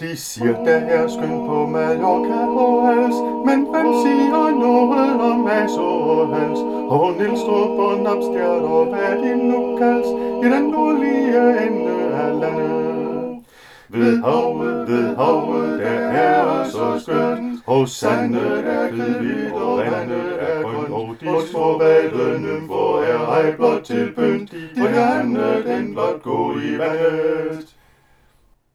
De siger, der er skønt på Mallorca og hals, men hvem siger noget om Aso og Hals? Og Nielstrup og Napstjert og hvad de nu kaldes, i den nordlige ende af landet. Ved havet, der er så skønt, og sandet er kridhvidt, og vandet er grønt, og de små vadenymfer er ej blot til pynt, de kan andet end blot gå i vandet.